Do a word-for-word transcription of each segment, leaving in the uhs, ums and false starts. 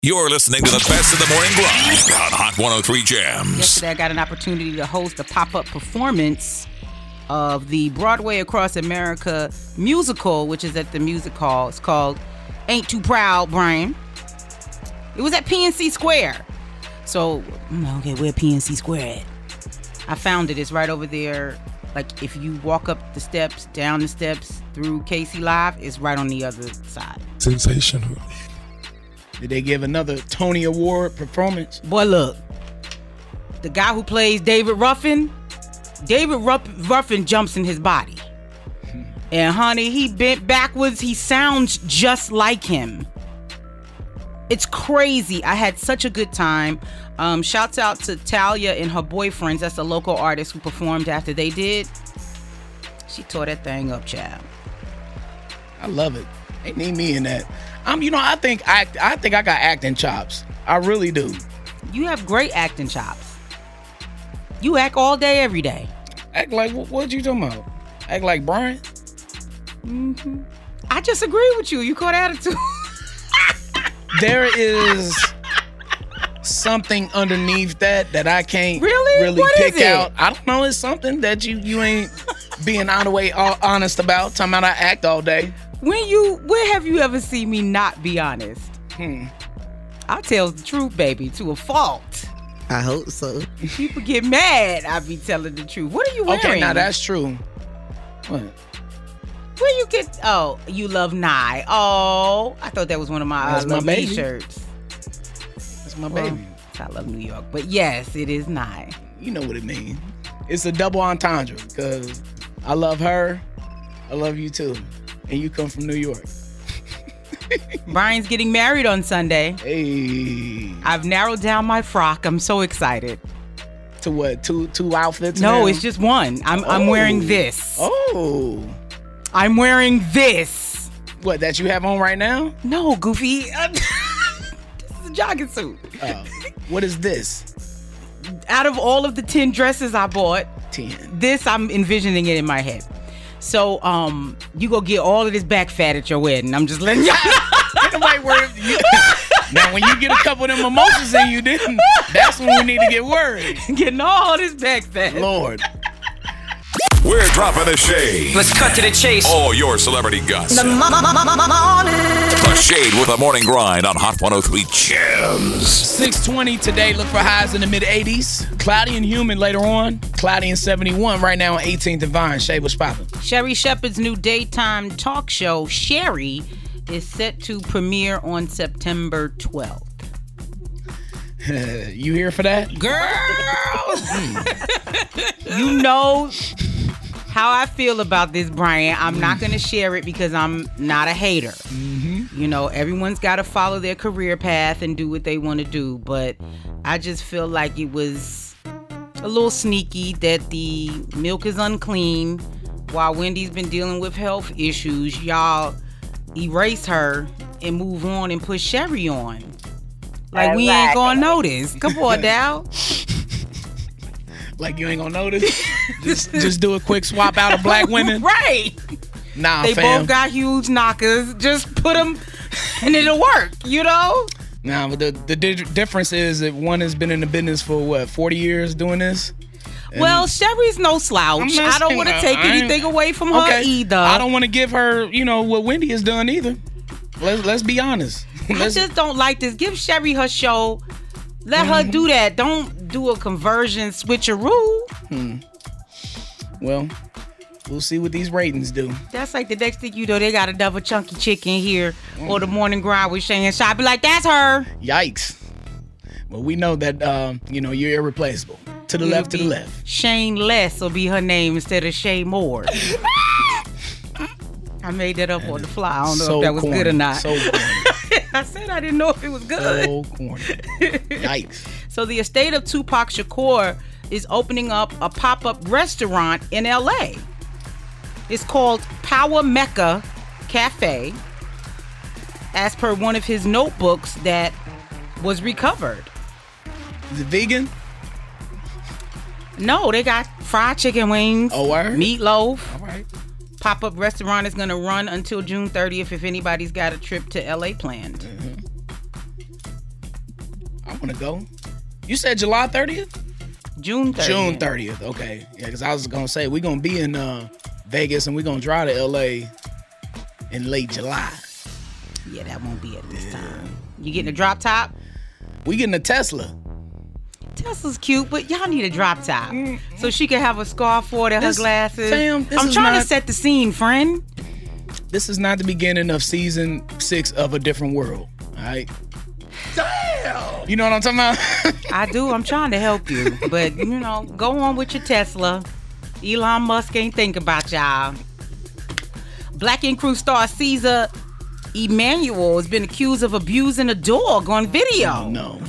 You're listening to the best of the morning grind on Hot one oh three Jams. Yesterday, I got an opportunity to host a pop-up performance of the Broadway Across America musical, which is at the Music Hall. It's called Ain't Too Proud, Brian. It was at P N C Square. So, okay, where P N C Square at? I found it. It's right over there. Like, if you walk up the steps, down the steps, through K C Live, it's right on the other side. Sensational. Did they give another Tony Award performance? Boy, look. The guy who plays David Ruffin, David Ruff- Ruffin jumps in his body. And honey, he bent backwards. He sounds just like him. It's crazy. I had such a good time. Um, shouts out to Talia and her boyfriends. That's a local artist who performed after they did. She tore that thing up, child. I love it. They need me in that. Um, you know, I think I, I think I got acting chops. I really do. You have great acting chops. You act all day, every day. Act like what? What you talking about? Act like Brian? Mm-hmm. I just agree with you. You caught attitude. There is something underneath that that I can't really, really what pick is it? out. I don't know. It's something that you you ain't being on the way all honest about. Talking about I act all day. When you, where have you ever seen me not be honest? Hmm. I tell the truth, baby, to a fault. I hope so. People get mad. I be telling the truth. What are you wearing? Okay, now that's true. What? Where you get? Oh, you love Nye. Oh, I thought that was one of my, That's uh, my love baby. T-shirts. That's my Well, baby. I love New York, but yes, it is Nye. You know what it means. It's a double entendre because I love her. I love you too. And you come from New York. Brian's getting married on Sunday. Hey. I've narrowed down my frock. I'm so excited. To what? Two two outfits? No, now? it's just one. I'm I'm Oh. wearing this. Oh. I'm wearing this. What, that you have on right now? No, Goofy. This is a jogging suit. Oh. What is this? Out of all of the ten dresses I bought, ten. this I'm envisioning it in my head. So, um, you go get all of this back fat at your wedding. I'm just letting y'all know. Ain't nobody worried. You- Now, when you get a couple of them mimosas in you, then that's when we need to get worried. Getting all this back fat. Lord. We're dropping the shade. Let's cut to the chase. All your celebrity gossip. The Shade with the morning grind on Hot one oh three Jams. six twenty today. Look for highs in the mid eighties. Cloudy and humid later on. Cloudy and seventy-one right now on eighteenth and Vine. Shay, what's poppin'? Sherry Shepherd's new daytime talk show, Sherry, is set to premiere on September twelfth. You here for that? Girl! You know how I feel about this, Brian. I'm not going to share it because I'm not a hater. Mm-hmm. You know, everyone's got to follow their career path and do what they want to do. But I just feel like it was a little sneaky that the milk is unclean while Wendy's been dealing with health issues. Y'all erase her and move on and put Sherry on. Like, we ain't gonna notice. Come on, Dow. Like you ain't gonna notice? just just do a quick swap out of black women? Right. Nah, They fam. both got huge knockers. Just put them and it'll work, you know? Nah, but the, the di- difference is that one has been in the business for, what, forty years doing this? And Well, Sherry's no I'm slouch. not I don't saying- want to I- take I ain't- anything away from her Okay, either. I don't want to give her, you know, what Wendy has done either. Let's, let's be honest. I Let's- just don't like this. Give Sherry her show. Let her do that. Don't do a conversion switcheroo. Well, we'll see what these ratings do. That's like the next thing you know, they got a double chunky chicken here or the morning grind with Shay and Shy. Be like, that's her. Yikes. Well, we know that, um, you know, you're irreplaceable. To the It'll left, to the be left. Shane Less will be her name instead of Shay Moore. I made that up on the fly. I don't know So if that was corny. good or not. So corny. I said I didn't know if it was good. So corny. Yikes. So the estate of Tupac Shakur is opening up a pop-up restaurant in L A. It's called Power Mecca Cafe, as per one of his notebooks that was recovered. Is it vegan? No, they got fried chicken wings, Oh, word? meatloaf. All right. Pop-up restaurant is going to run until June thirtieth if anybody's got a trip to L A planned. I want to go. You said July thirtieth? June thirtieth. June thirtieth. Okay. Yeah, because I was gonna say we're gonna be in uh, Vegas and we're gonna drive to L A in late July. Yeah, that won't be at this yeah. time. You getting a drop top? We getting a Tesla. Tesla's cute, but y'all need a drop top mm. so she can have a scarf for it and her glasses. Fam, this I'm is trying not, to set the scene, friend. This is not the beginning of season six of A Different World. All right. Damn. You know what I'm talking about? I do. I'm trying to help you, but you know, go on with your Tesla. Elon Musk ain't think about y'all. Black Ink Crew star Caesar Emmanuel has been accused of abusing a dog on video. Oh, no.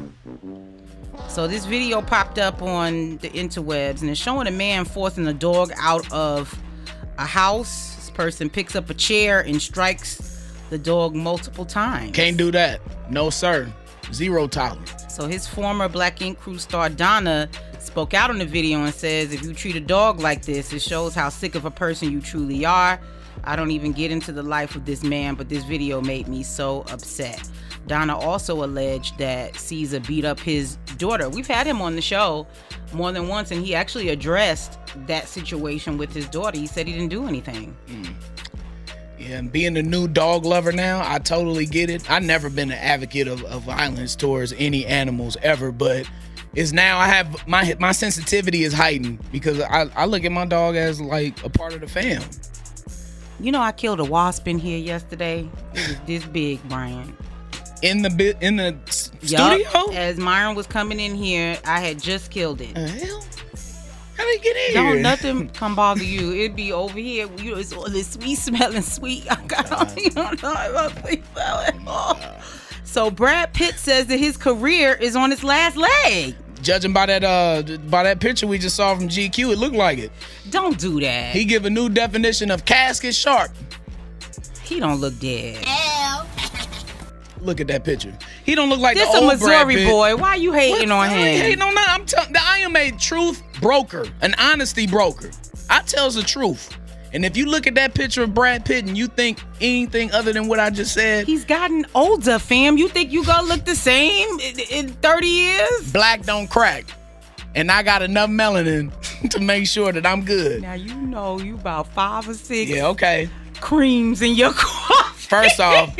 So this video popped up on the interwebs, and it's showing a man forcing a dog out of a house. This person picks up a chair and strikes the dog multiple times. Can't do that. No, sir. Zero tolerance. So his former Black Ink Crew star Donna spoke out on the video and says, if you treat a dog like this, it shows how sick of a person you truly are. I don't even get into the life of this man, but this video made me so upset. Donna also alleged that Caesar beat up his daughter. We've had him on the show more than once, and he actually addressed that situation with his daughter. He said he didn't do anything. Mm. Yeah, and being a new dog lover now, I totally get it. I've never been an advocate of, of violence towards any animals ever, but it's now I have my my sensitivity is heightened because I, I look at my dog as like a part of the fam. You know, I killed a wasp in here yesterday. It was this big, Brian. In the bit in the studio? Yup. As Myron was coming in here, I had just killed it. Uh, hell? How did it get in Don't here? nothing come bother you. It'd be over here. You know, it's all this sweet smelling sweet. I got on you don't know about sweet smelling. Oh. So Brad Pitt says that his career is on its last leg. Judging by that uh by that picture we just saw from G Q, it looked like it. Don't do that. He give a new definition of casket sharp. He don't look dead. Ow. Look at that picture. He don't look like this the old This a Missouri Brad Pitt. boy. Why you hating what? on I him? ain't hating on nothing. I'm telling. I am a truth broker, an honesty broker. I tells the truth. And if you look at that picture of Brad Pitt and you think anything other than what I just said, he's gotten older, fam. You think you gonna look the same in, in thirty years? Black don't crack. And I got enough melanin to make sure that I'm good. Now you know you about five or six. Yeah, okay. Creams in your coffee. First off,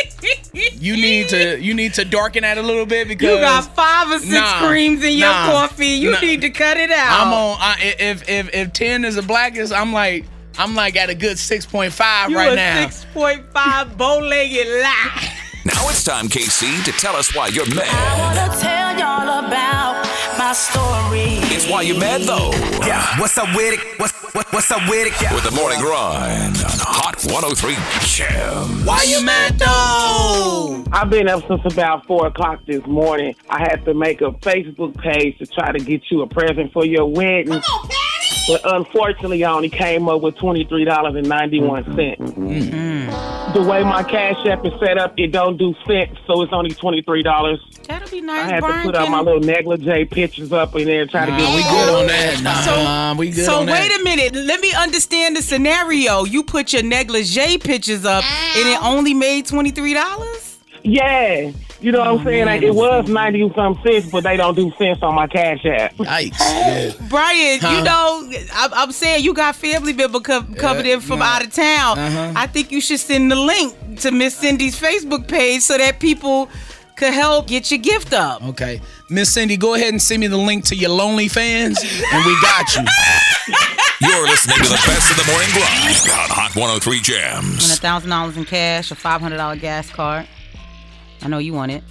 you need to you need to darken that a little bit because you got five or six nah, creams in your nah, coffee. You nah. need to cut it out. I'm on. I, if if if ten is the blackest, I'm like I'm like at a good six point five you right a now. six point five bow-legged lie. Now it's time, K C, to tell us why you're mad. I wanna tell y'all about my story. It's why you're mad, though. Yeah, what's up with it? What's what, what's up with it? Yeah. With the morning grind on Hot one oh three Jam. Why you mad, though? I've been up since about four o'clock this morning. I had to make a Facebook page to try to get you a present for your wedding. Come on, Patty! But unfortunately, I only came up with twenty-three dollars and ninety-one cents. Mm-hmm. The way my Cash App is set up, it don't do cents, so it's only twenty-three dollars. That'll be nice, I had Brian. to put out my little negligee pictures up in there and try nah, to get... we good on that. Nah, so, nah, we good so on that. wait a minute. Let me understand the scenario. You put your negligee pictures up, and it only made twenty-three dollars? Yeah. You know what I'm saying? Like, it was ninety-some cents, but they don't do cents on my Cash App. Yikes. Yeah. Brian, huh? you know, I'm, I'm saying you got family member co- coming in from nah. out of town. Uh-huh. I think you should send the link to Miss Cindy's Facebook page so that people could help get your gift up. Okay. Miss Cindy, go ahead and send me the link to your Lonely Fans, and we got you. You're listening to the best of the morning grind on Hot one oh three Jams. Win one thousand dollars in cash, a five hundred dollars gas card. I know you want it.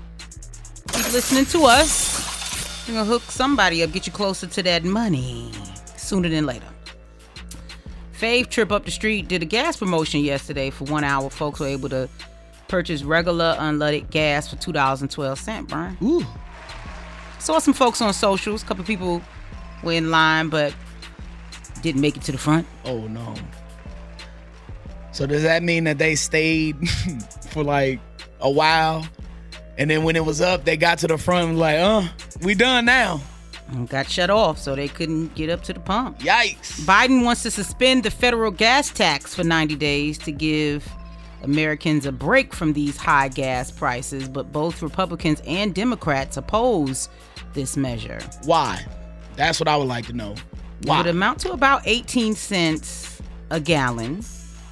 Keep listening to us. We're going to hook somebody up, get you closer to that money sooner than later. Fave Trip Up the Street did a gas promotion yesterday for one hour. Folks were able to purchase regular unleaded gas for two dollars and twelve cents, Brian. Ooh. Saw some folks on socials. A couple people were in line, but didn't make it to the front. Oh, no. So does that mean that they stayed for like a while? And then when it was up, they got to the front and was like, uh, we done now. And got shut off, so they couldn't get up to the pump. Yikes. Biden wants to suspend the federal gas tax for ninety days to give Americans a break from these high gas prices, but both Republicans and Democrats oppose this measure. Why? That's what I would like to know. Why? It would amount to about eighteen cents a gallon.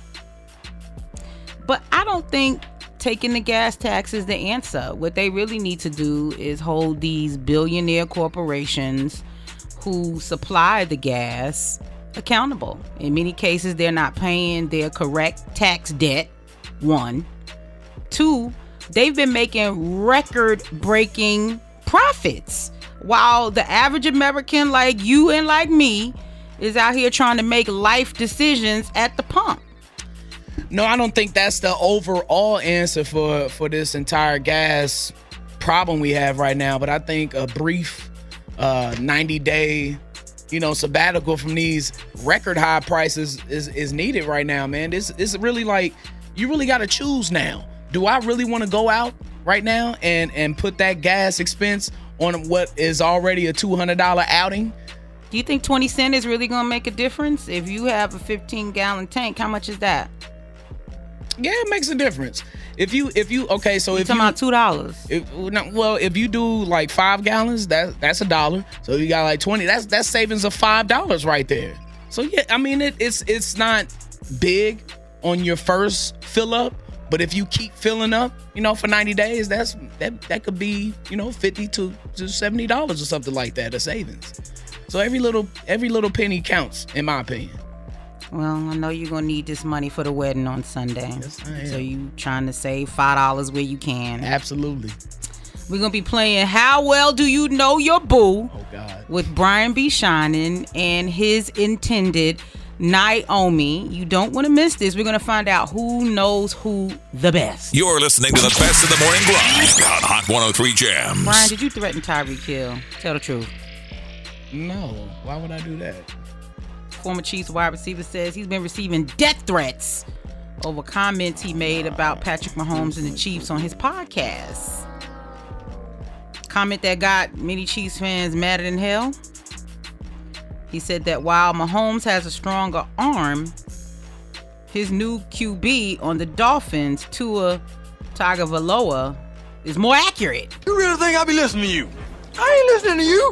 But I don't think taking the gas tax is the answer. What they really need to do is hold these billionaire corporations who supply the gas accountable. In many cases, they're not paying their correct tax debt, one. Two, they've been making record-breaking profits, while the average American like you and like me is out here trying to make life decisions at the pump. No, I don't think that's the overall answer for, for this entire gas problem we have right now. But I think a brief uh, ninety-day, you know, sabbatical from these record high prices is, is needed right now, man. This is really like, you really got to choose now. Do I really want to go out right now and, and put that gas expense on what is already a two hundred dollars outing? Do you think twenty cents is really going to make a difference? If you have a fifteen gallon tank, how much is that? Yeah, it makes a difference. If you, if you, okay, so You're if talking you, about two dollars. If, well, if you do like five gallons, that that's a dollar. So you got like twenty. That's that's savings of five dollars right there. So yeah, I mean it, it's it's not big on your first fill up, but if you keep filling up, you know, for ninety days, that's that that could be, you know, fifty to seventy dollars or something like that, a savings. So every little every little penny counts, in my opinion. Well, I know you're going to need this money for the wedding on Sunday. Yes, I am. So you trying to save five dollars where you can. Absolutely. We're going to be playing How Well Do You Know Your Boo? Oh, God. With Brian B. Shining and his intended Naomi. You don't want to miss this. We're going to find out who knows who the best. You're listening to the best of the morning grind on Hot one oh three Jams. Brian, did you threaten Tyreek Hill? Tell the truth. No. Why would I do that? Former Chiefs wide receiver says he's been receiving death threats over comments he made about Patrick Mahomes and the Chiefs on his podcast. Comment that got many Chiefs fans madder than hell. He said that while Mahomes has a stronger arm, his new Q B on the Dolphins, Tua Tagovailoa, is more accurate. You really think I be listening to you? I ain't listening to you.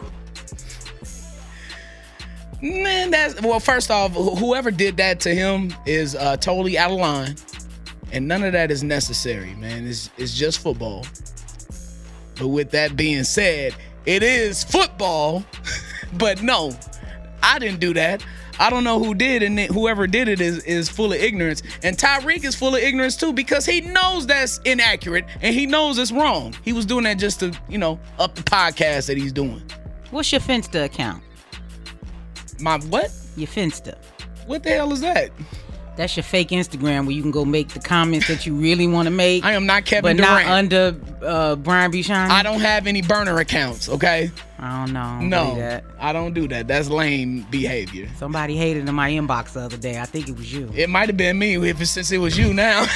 Man, that's well. First off, wh- whoever did that to him is uh, totally out of line, and none of that is necessary, man. It's it's just football. But with that being said, it is football. But no, I didn't do that. I don't know who did, and then whoever did it is is full of ignorance. And Tyreek is full of ignorance too, because he knows that's inaccurate and he knows it's wrong. He was doing that just to, you know, up the podcast that he's doing. What's your Finsta account? My what? Your Finsta. What the hell is that? That's your fake Instagram where you can go make the comments that you really want to make. I am not Kevin but Durant. not under uh, Brian B. Shining. I don't have any burner accounts, okay? I don't know. I don't No, believe that. I don't do that. That's lame behavior. Somebody hated in my inbox the other day. I think it was you. It might have been me if it, since it was you now.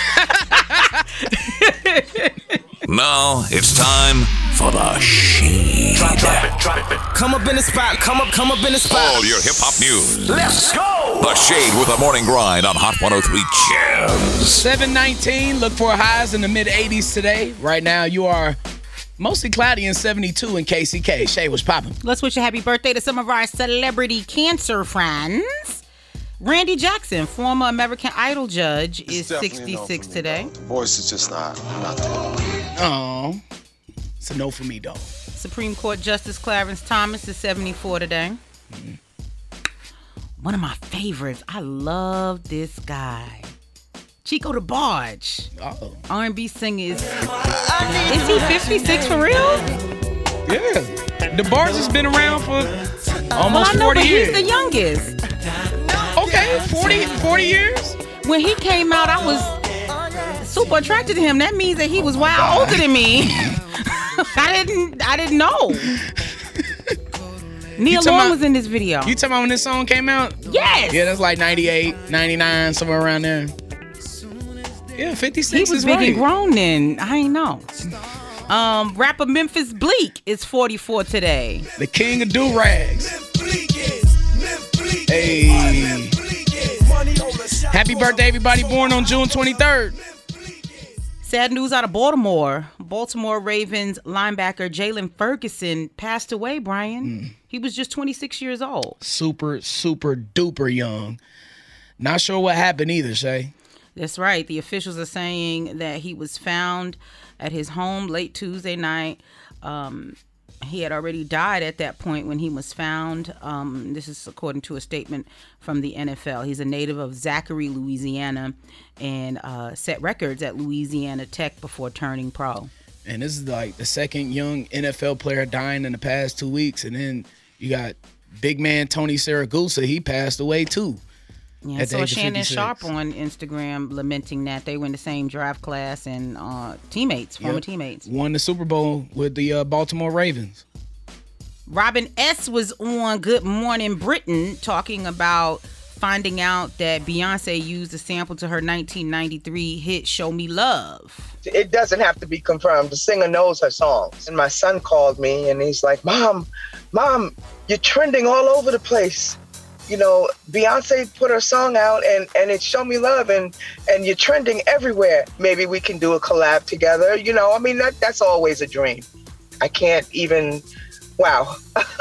Now it's time for the Shade. Drop, drop it, drop it. Come up in the spot, come up, come up in the spot. All your hip hop news. Let's go. The Shade with the morning grind on Hot one oh three Jams. seven nineteen, look for highs in the mid eighties today. Right now, you are mostly cloudy and seventy-two in K C K. Shay, what's popping? Let's wish a happy birthday to some of our celebrity cancer friends. Randy Jackson, former American Idol judge, is sixty-six today. The voice is just not, not there. Oh, it's a no for me, though. Supreme Court Justice Clarence Thomas is seventy-four today. Mm-hmm. One of my favorites. I love this guy. Chico DeBarge. Uh-oh. R and B singer. Is, is he fifty-six for real? Yeah. DeBarge has been around for almost well, I know, forty but years. He's the youngest. Okay, forty, forty years? When he came out, I was super attracted to him. That means that he was wild older than me. I didn't I didn't know. Neil Long about, was in this video. You talking about when this song came out? Yes. Yeah, that's like ninety-eight, ninety-nine, somewhere around there. Yeah, fifty-six He was is big right. and grown then. I ain't know. Um, rapper Memphis Bleak is forty-four today. The king of do-rags. Hey. Happy birthday, everybody born on June twenty-third. Sad news out of Baltimore. Baltimore Ravens linebacker Jalen Ferguson passed away, Brian. Mm. He was just twenty-six years old. Super, super duper young. Not sure what happened either, Shay. That's right. The officials are saying that he was found at his home late Tuesday night. Um, he had already died at that point when he was found. Um, this is according to a statement from the N F L. He's a native of Zachary, Louisiana, and uh, set records at Louisiana Tech before turning pro. And this is like the second young N F L player dying in the past two weeks. And then you got big man Tony Siragusa. He passed away too. Yeah, so Shannon Sharp on Instagram lamenting that they were in the same draft class and uh, teammates, former yep. teammates. Won the Super Bowl with the uh, Baltimore Ravens. Robin S. was on Good Morning Britain talking about finding out that Beyonce used a sample to her nineteen ninety-three hit Show Me Love. It doesn't have to be confirmed. The singer knows her songs. And my son called me and he's like, Mom, Mom, you're trending all over the place. You know, Beyonce put her song out and, and it's Show Me Love and, and you're trending everywhere. Maybe we can do a collab together. You know, I mean, that that's always a dream. I can't even, wow,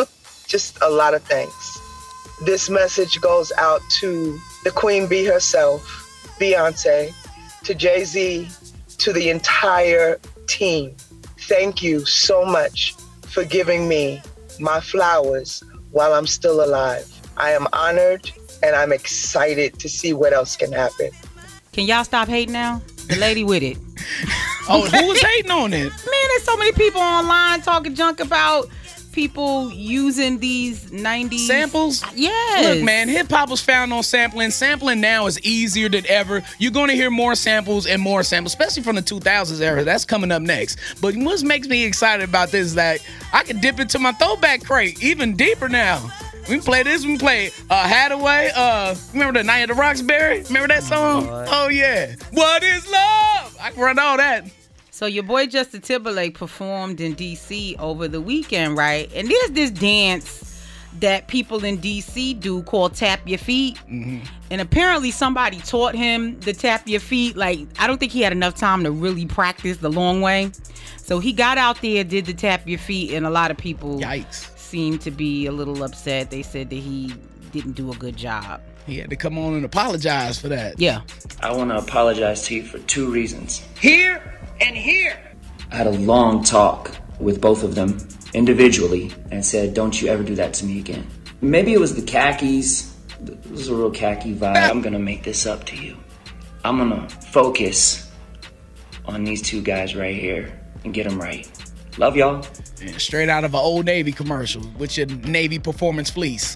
just a lot of thanks. This message goes out to the Queen Bee herself, Beyonce, to Jay-Z, to the entire team. Thank you so much for giving me my flowers while I'm still alive. I am honored, and I'm excited to see what else can happen. Can y'all stop hating now? The lady with it. Oh, who was hating on it? Man, there's so many people online talking junk about people using these nineties samples. Yes. Look, man, hip-hop was found on sampling. Sampling now is easier than ever. You're going to hear more samples and more samples, especially from the two thousands era. That's coming up next. But what makes me excited about this is that I can dip into my throwback crate even deeper now. We can play this. We can play uh, Hathaway. Uh, remember the Night of the Roxbury? Remember that song? Oh, oh, yeah. What is love? I can run all that. So your boy Justin Timberlake performed in D C over the weekend, right? And there's this dance that people in D C do called Tap Your Feet. Mm-hmm. And apparently somebody taught him the Tap Your Feet. Like, I don't think he had enough time to really practice the long way. So he got out there, did the Tap Your Feet, and a lot of people... Yikes. seemed to be a little upset. They said that he didn't do a good job. He had to come on and apologize for that. Yeah. I want to apologize to you for two reasons. Here and here. I had a long talk with both of them individually and said, don't you ever do that to me again. Maybe it was the khakis. It was a real khaki vibe. I'm going to make this up to you. I'm going to focus on these two guys right here and get them right. Love y'all. Yeah, straight out of an Old Navy commercial with your Navy Performance fleece.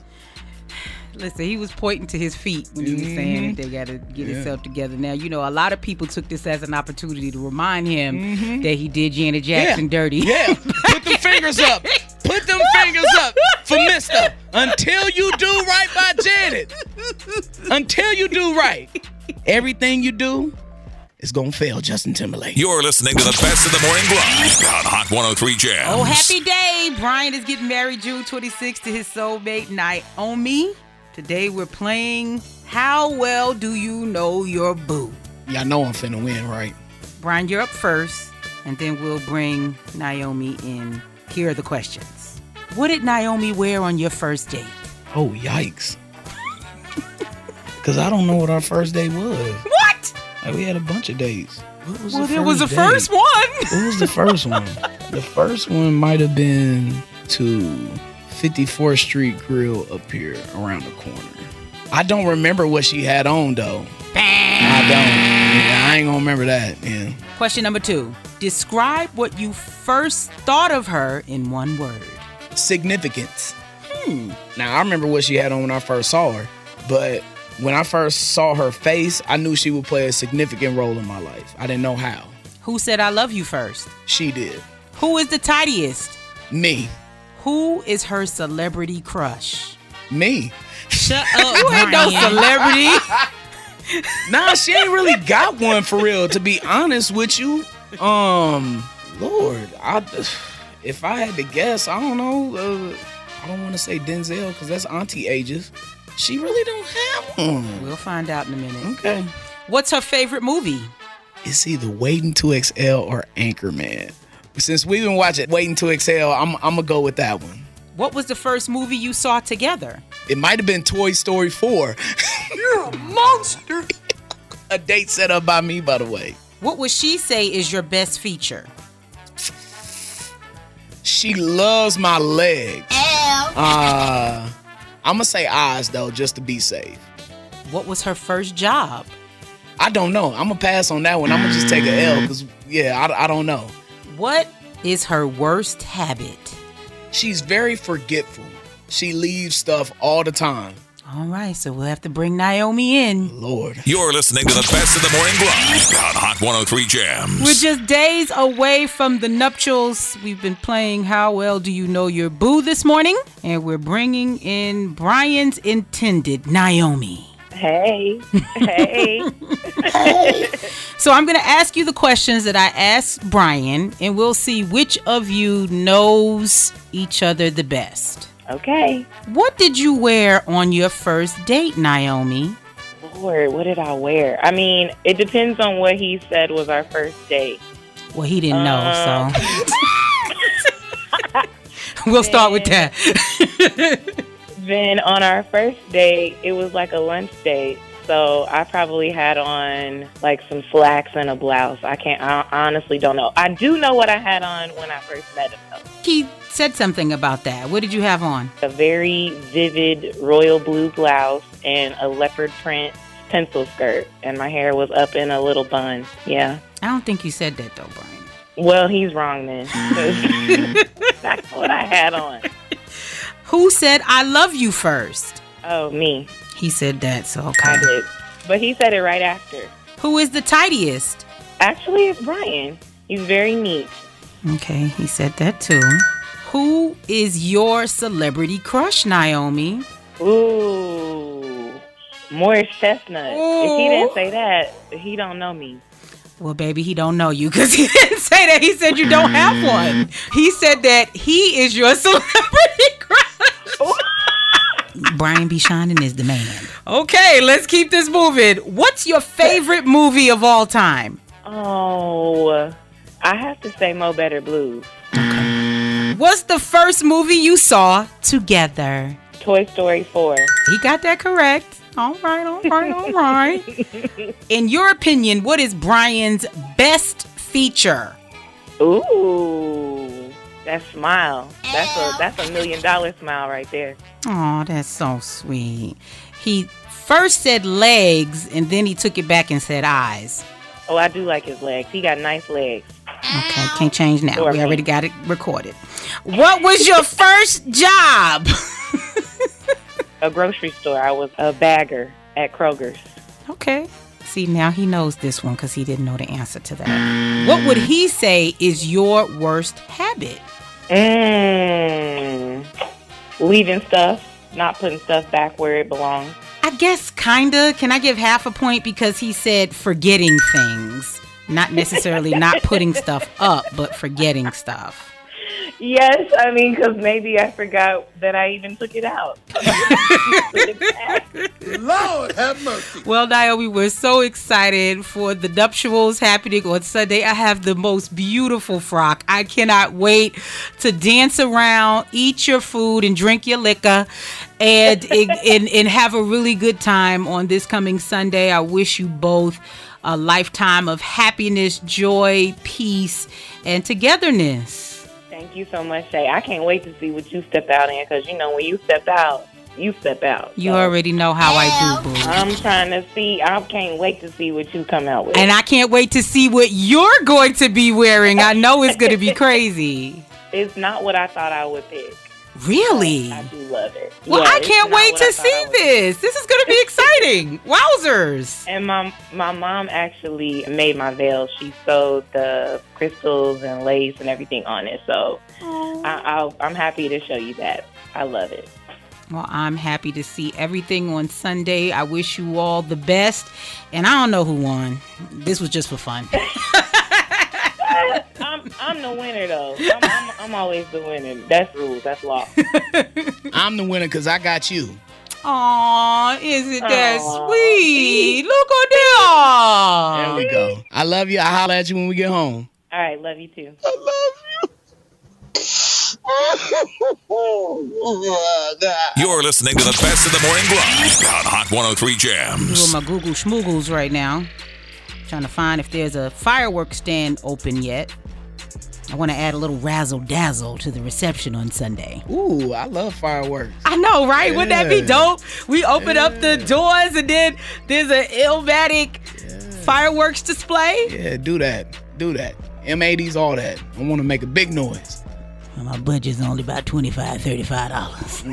Listen, he was pointing to his feet when he was mm-hmm. saying that they got to get yeah. himself together. Now, you know, a lot of people took this as an opportunity to remind him mm-hmm. that he did Janet Jackson yeah. dirty. Yeah, put them fingers up. Put them fingers up for Mister Until you do right by Janet. Until you do right. Everything you do, it's going to fail Justin Timberlake. You're listening to the best of the morning grind on Hot one oh three Jams. Oh, happy day. Brian is getting married June twenty-sixth to his soulmate, Naomi. Today we're playing How Well Do You Know Your Boo? Y'all know I'm finna win, right? Brian, you're up first, and then we'll bring Naomi in. Here are the questions. What did Naomi wear on your first date? Oh, yikes. Because I don't know what our first date was. What? Like, we had a bunch of dates. What was well, the there was the date? first one. What was the first one? The first one might have been to fifty-fourth Street Grill up here around the corner. I don't remember what she had on, though. I don't. Yeah, I ain't gonna remember that. Yeah. Question number two. Describe what you first thought of her in one word. Significance. Hmm. Now, I remember what she had on when I first saw her, but when I first saw her face, I knew she would play a significant role in my life. I didn't know how. Who said I love you first? She did. Who is the tidiest? Me. Who is her celebrity crush? Me. Shut up, you ain't no celebrity. Nah, she ain't really got one for real, to be honest with you. Um, Lord, I, if I had to guess, I don't know. Uh, I don't want to say Denzel because that's auntie ages. She really don't have one. We'll find out in a minute. Okay. What's her favorite movie? It's either Waiting to Exhale or Anchorman. Since we've been watching Waiting to Exhale, I'm, I'm going to go with that one. What was the first movie you saw together? It might have been Toy Story four. You're a monster. A date set up by me, by the way. What would she say is your best feature? She loves my legs. Uh, I'm going to say eyes, though, just to be safe. What was her first job? I don't know. I'm going to pass on that one. I'm going to just take an L because, yeah, I, I don't know. What is her worst habit? She's very forgetful. She leaves stuff all the time. All right, so we'll have to bring Naomi in. Lord. You're listening to the best of the morning grind on Hot one oh three Jams. We're just days away from the nuptials. We've been playing How Well Do You Know Your Boo this morning, and we're bringing in Brian's intended, Naomi. Hey. Hey. Hey. So I'm going to ask you the questions that I asked Brian, and we'll see which of you knows each other the best. Okay. What did you wear on your first date, Naomi? Lord, what did I wear? I mean, it depends on what he said was our first date. Well, he didn't know, Um, so we'll start with that. Then on our first date, it was like a lunch date. So I probably had on like some slacks and a blouse. I can't, I honestly don't know. I do know what I had on when I first met him, though. He said something about that. What did you have on? A very vivid royal blue blouse and a leopard print pencil skirt. And my hair was up in a little bun. Yeah. I don't think you said that, though, Brian. Well, he's wrong then. 'Cause that's what I had on. Who said I love you first? Oh, me. He said that, so okay. I did. But he said it right after. Who is the tidiest? Actually, it's Brian. He's very neat. Okay, he said that too. Who is your celebrity crush, Naomi? Ooh, Morris Chestnut. Ooh. If he didn't say that, he don't know me. Well, baby, he don't know you because he didn't say that. He said you don't have one. He said that he is your celebrity crush. Brian B. Shining is the man. Okay, let's keep this moving. What's your favorite movie of all time? Oh, I have to say Mo Better Blues. Okay. What's the first movie you saw together? Toy Story four. He got that correct. All right, all right, all right. In your opinion, what is Brian's best feature? Ooh, that smile. That's a that's a million dollar smile right there. Oh, that's so sweet. He first said legs, and then he took it back and said eyes. Oh, I do like his legs. He got nice legs. Okay, can't change now. We already got it recorded. What was your first job? A grocery store. I was a bagger at Kroger's. Okay. See, now he knows this one because he didn't know the answer to that. What would he say is your worst habit? Mmm. Leaving stuff, not putting stuff back where it belongs. I guess kinda. Can I give half a point because he said forgetting things? Not necessarily not putting stuff up, but forgetting stuff. Yes, I mean, because maybe I forgot that I even took it out. Lord have mercy. Well, Naomi, we're so excited for the nuptials happening on Sunday. I have the most beautiful frock. I cannot wait to dance around, eat your food, and drink your liquor, and and, and have a really good time on this coming Sunday. I wish you both a lifetime of happiness, joy, peace, and togetherness. Thank you so much, Shay. I can't wait to see what you step out in, because, you know, when you step out, you step out. You so. already know how I do, boo. I'm trying to see. I can't wait to see what you come out with. And I can't wait to see what you're going to be wearing. I know it's going to be crazy. It's not what I thought I would pick. Really? I do love it. Well, yeah, I can't wait to see this. This is going to be exciting. Wowzers. And my my mom actually made my veil. She sewed the crystals and lace and everything on it. So I, I'll, I'm happy to show you that. I love it. Well, I'm happy to see everything on Sunday. I wish you all the best. And I don't know who won. This was just for fun. I'm I'm the winner though. I'm, I'm I'm always the winner. That's rules. That's law. I'm the winner because I got you. Aw, isn't that Aw. sweet? Look at that. There we go. I love you. I'll holler at you when we get home. All right, love you too. I love you. You're listening to the best of the morning grind on Hot one oh three Jams. Doing my Google schmoogles right now. Trying to find if there's a fireworks stand open yet. I want to add a little razzle dazzle to the reception on Sunday. Ooh, I love fireworks. I know, right? Yeah. Wouldn't that be dope? We open yeah. up the doors and then there's an Illmatic yeah. fireworks display. Yeah, do that. Do that. M eighties, all that. I want to make a big noise. Well, my budget's only about twenty-five dollars, thirty-five dollars.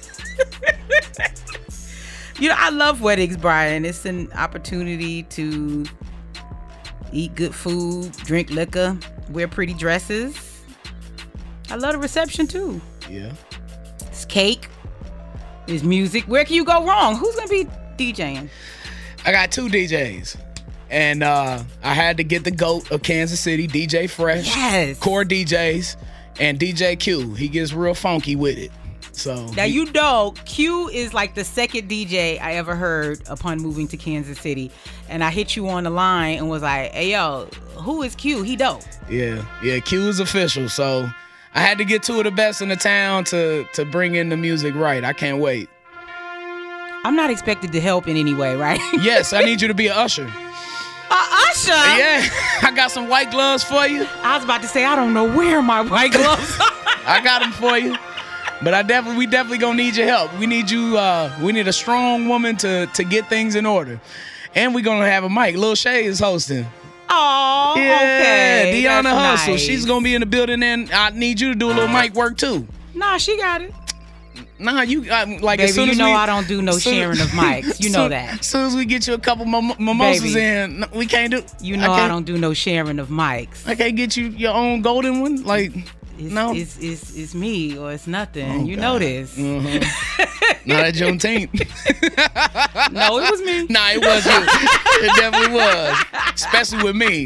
You know, I love weddings, Brian. It's an opportunity to eat good food, drink liquor, wear pretty dresses. I love the reception, too. Yeah. It's cake. There's music. Where can you go wrong? Who's going to be DJing? I got two D Js. And uh, I had to get the GOAT of Kansas City, D J Fresh. Yes. Core D Js. And D J Q. He gets real funky with it. So now, he, you know, Q is like the second D J I ever heard upon moving to Kansas City. And I hit you on the line and was like, hey, yo, who is Q? He dope. Yeah, yeah, Q is official. So I had to get two of the best in the town to, to bring in the music right. I can't wait. I'm not expected to help in any way, right? Yes, I need you to be an usher. A usher? Yeah, I got some white gloves for you. I was about to say, I don't know where my white gloves are. I got them for you. But I definitely, we definitely gonna need your help. We need you. Uh, we need a strong woman to to get things in order, and we're gonna have a mic. Lil Shay is hosting. Oh, yeah, okay. Deanna That's Hustle. Nice. She's gonna be in the building, and I need you to do a little mic work too. Nah, she got it. Nah, you uh, like Baby, as soon you as know we, I don't do no soon, sharing of mics. You know soon, that. As soon as we get you a couple mim- mimosas Baby, in, we can't do. You know I, I don't do no sharing of mics. I can't get you your own golden one, like. It's, no, it's, it's, it's me or it's nothing. Oh, you God. know this. Mm-hmm. Not at Juneteenth. No, it was me. Nah, it was you. It definitely was. Especially with me.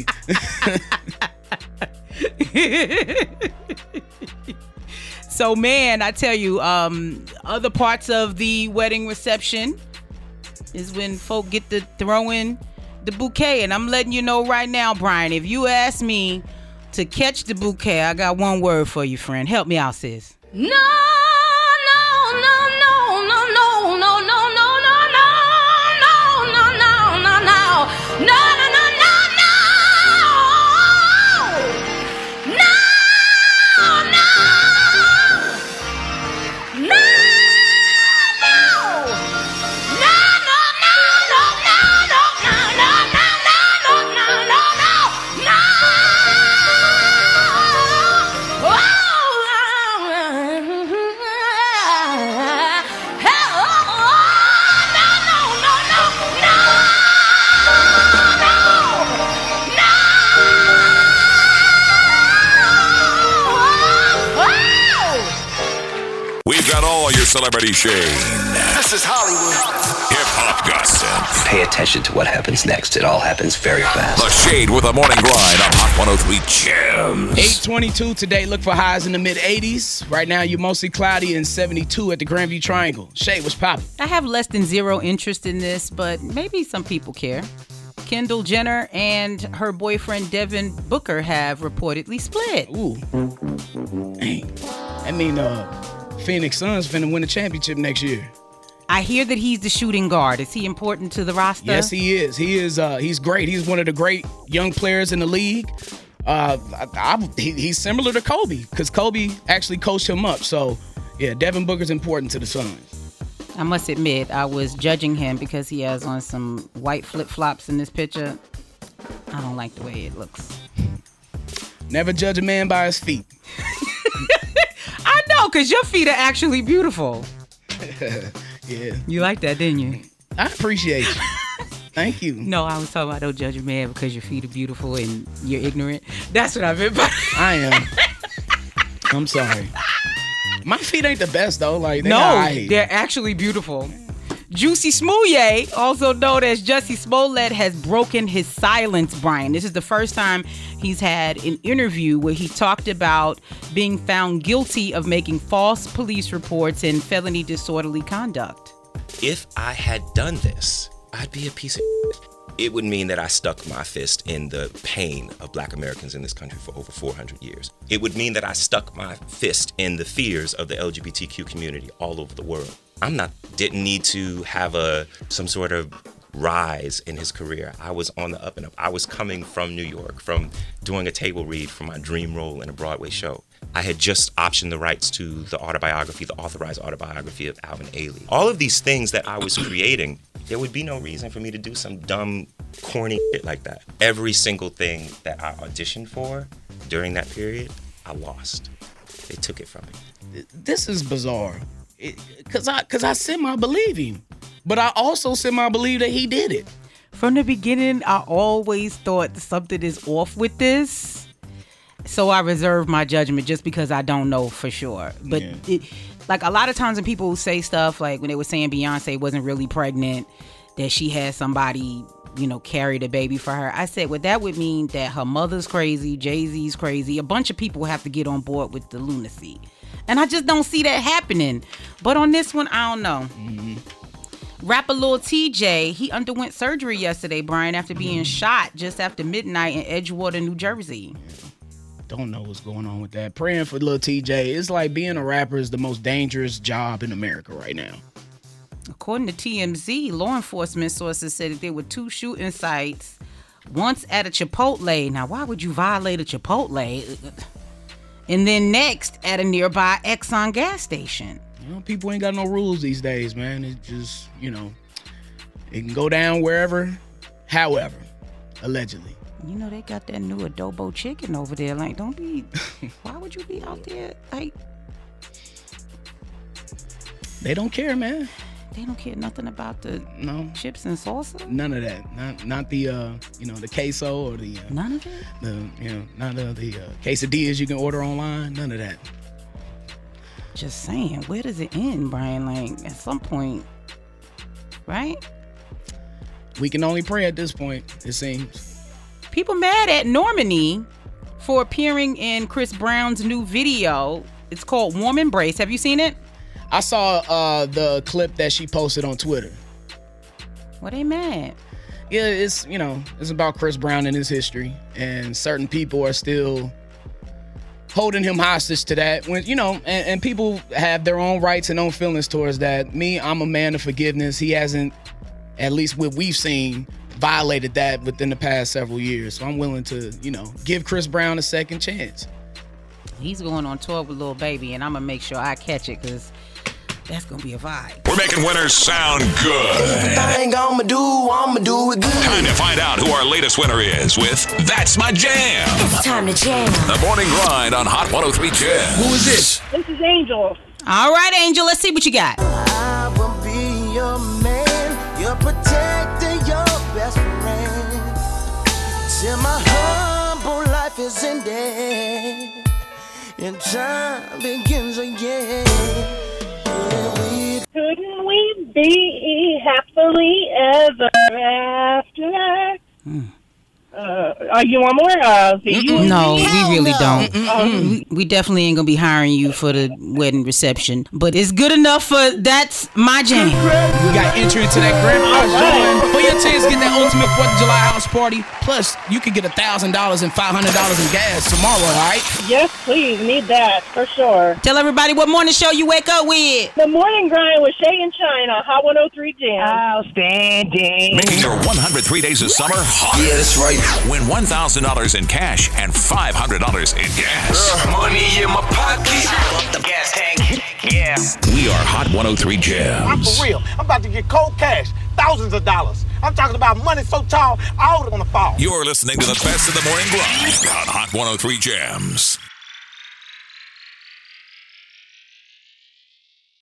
So, man, I tell you, um, other parts of the wedding reception is when folk get to throw in the bouquet. And I'm letting you know right now, Brian, if you ask me to catch the bouquet, I got one word for you, friend. Help me out, sis. No, no, no, no, no, no, no, no, no, no, no, no, no, no, no, no, no. We've got all your celebrity shade. This is Hollywood. Hip-hop gossip. Pay attention to what happens next. It all happens very fast. The Shade with a morning grind on Hot one oh three Jams. eight twenty-two today. Look for highs in the mid eighties. Right now, you're mostly cloudy and seventy-two at the Grandview Triangle. Shade, what's poppin'? I have less than zero interest in this, but maybe some people care. Kendall Jenner and her boyfriend Devin Booker have reportedly split. Ooh. Dang. I mean, uh... Phoenix Suns finna win a championship next year. I hear that he's the shooting guard. Is he important to the roster? Yes, he is. He is. Uh, he's great. He's one of the great young players in the league. Uh, I, I, he, he's similar to Kobe because Kobe actually coached him up. So, yeah, Devin Booker's important to the Suns. I must admit, I was judging him because he has on some white flip-flops in this picture. I don't like the way it looks. Never judge a man by his feet. I know, because your feet are actually beautiful. Yeah. You like that, didn't you? I appreciate you. Thank you. No, I was talking about don't judge a man because your feet are beautiful and you're ignorant. That's what I meant by I am. I'm sorry. My feet ain't the best, though. Like they No, right. they're actually beautiful. Juicy Smollett, also known as Jussie Smollett, has broken his silence, Brian. This is the first time he's had an interview where he talked about being found guilty of making false police reports and felony disorderly conduct. if I had done this, I'd be a piece of shit. It would mean that I stuck my fist in the pain of Black Americans in this country for over four hundred years. It would mean that I stuck my fist in the fears of the L G B T Q community all over the world. I'm not, didn't need to have a some sort of rise in his career. I was on the up and up. I was coming from New York, from doing a table read for my dream role in a Broadway show. I had just optioned the rights to the autobiography, the authorized autobiography of Alvin Ailey. All of these things that I was creating, there would be no reason for me to do some dumb, corny shit like that. Every single thing that I auditioned for during that period, I lost. They took it from me. This is bizarre. Because I, cause I semi-believe him. But I also semi-believe that he did it. From the beginning, I always thought something is off with this. So I reserve my judgment just because I don't know for sure. But yeah. it, like a lot of times when people say stuff like when they were saying Beyonce wasn't really pregnant, that she had somebody, you know, carry the baby for her. I said, well, that would mean that her mother's crazy, Jay-Z's crazy. A bunch of people have to get on board with the lunacy. And I just don't see that happening. But on this one, I don't know. Mm-hmm. Rapper Lil T J, he underwent surgery yesterday, Brian, after being shot just after midnight in Edgewater, New Jersey. Don't know what's going on with that. Praying for Lil T J. It's like being a rapper is the most dangerous job in America right now. According to T M Z, law enforcement sources said that there were two shooting sites, once at a Chipotle. Now, why would you violate a Chipotle? And then next at a nearby Exxon gas station. You know, people ain't got no rules these days, man. It's just, you know, it can go down wherever, however, allegedly. You know, they got that new adobo chicken over there. Like, don't be, why would you be out there? Like, they don't care, man. They don't care nothing about the no chips and salsa? None of that. Not not the, uh, you know, the queso or the. Uh, none of it? The, you know, none of the uh, quesadillas you can order online. None of that. Just saying, where does it end, Brian? Like, at some point, right? We can only pray at this point, it seems. People mad at Normani for appearing in Chris Brown's new video. It's called Warm Embrace. Have you seen it? I saw uh, the clip that she posted on Twitter. Well, they mad. Yeah, it's, you know, it's about Chris Brown and his history. And certain people are still holding him hostage to that. When, you know, and, and people have their own rights and own feelings towards that. Me, I'm a man of forgiveness. He hasn't, at least what we've seen, violated that within the past several years. So I'm willing to, you know, give Chris Brown a second chance. He's going on tour with Lil Baby, and I'm going to make sure I catch it because that's going to be a vibe. We're making winners sound good. Everything I'ma do, I'ma do it good. Time to find out who our latest winner is with That's My Jam. It's time to jam. The Morning Grind on Hot one oh three Jam. Who is this? This is Angel. All right, Angel, let's see what you got. I will be your man, your protector, your best friend. Till my humble life is ended and time begins again. Couldn't we be happily ever after? Mm. Uh, are you want more? Uh, you no, we really no. don't. Um, we, we definitely ain't gonna be hiring you for the wedding reception, but it's good enough for That's My Jam. You got entry into that grand prize drawing for your chance to get that ultimate fourth of July house party. Plus, you could get a thousand dollars and five hundred dollars in gas tomorrow. All right? Yes, please. Need that for sure. Tell everybody what morning show you wake up with. The Morning Grind with Shay and Shine on Hot one oh three Jam. Outstanding. Making your one hundred three days of summer hot. Yeah, that's right. Win one thousand dollars in cash and five hundred dollars in gas. Uh, money in my pocket. Up the gas tank. Yeah. We are Hot one oh three Jams. I'm for real. I'm about to get cold cash. Thousands of dollars. I'm talking about money so tall, all gonna fall. You're listening to the best of the morning grind on Hot one oh three Jams.